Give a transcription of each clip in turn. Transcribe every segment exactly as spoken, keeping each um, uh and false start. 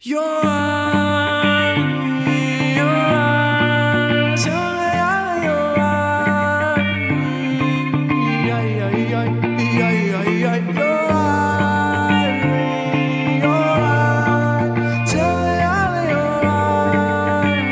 Your eyes, your eyes, your eyes, your eyes, yeah, yeah, yeah, yeah, yeah, yeah. Your eyes, your eyes, your eyes, your eyes,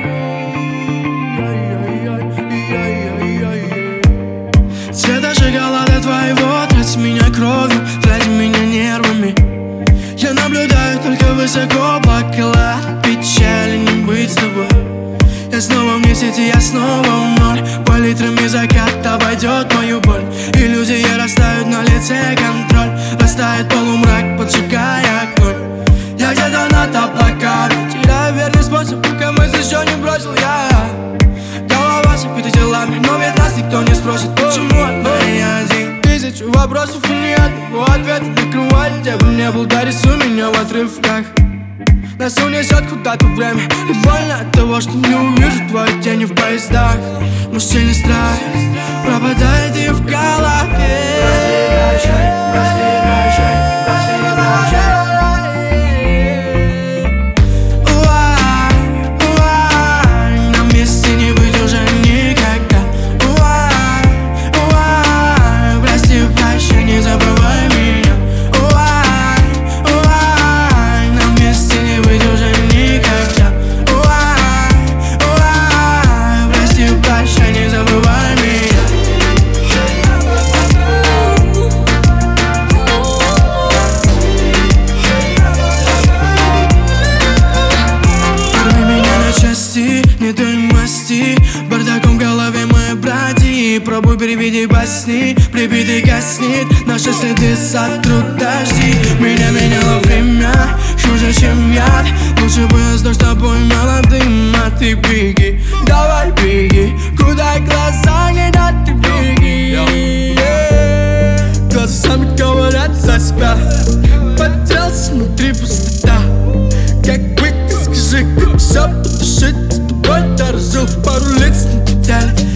yeah, yeah, yeah, yeah, yeah. Цвета шоколада твоего, трать меня кровью, трать меня нервами. Я наблюдаю только высоко, бокала печали не быть с тобой. Я снова в месяце, я снова в ноль. Палитрами закат обойдет мою боль. Иллюзии растают на лице, контроль. Растает полумрак, поджигая огонь. Я где-то над облаками, теряю верный способ, пока мысль еще не бросил я. Голова забита делами, но ведь нас никто не спросит, почему одной я один. Тысячу вопросов и ни одного ответа на кровать. Где бы не был, дорисуй меня в отрывках. Нас унесет куда-то время. И больно от того, что не увижу твои тени в поездах. Но сильный страх пропадает и в голове. Прости, прости, прости, прости, прости. Не дай масти, бардаком в голове мы бради. Пробуй переведи во сны, прибитый гаснет. Наши следы сотрут дожди. Меня меняло время, хуже, чем яд. Лучше бы я сдох с тобой молодым. А ты беги, давай беги. Куда глаза глядят, ты беги, yeah. Глаза сами говорят за себя. Потерялся внутри пустота. Как быть, скажи, как все потушить. Дорожил пару лиц на детали.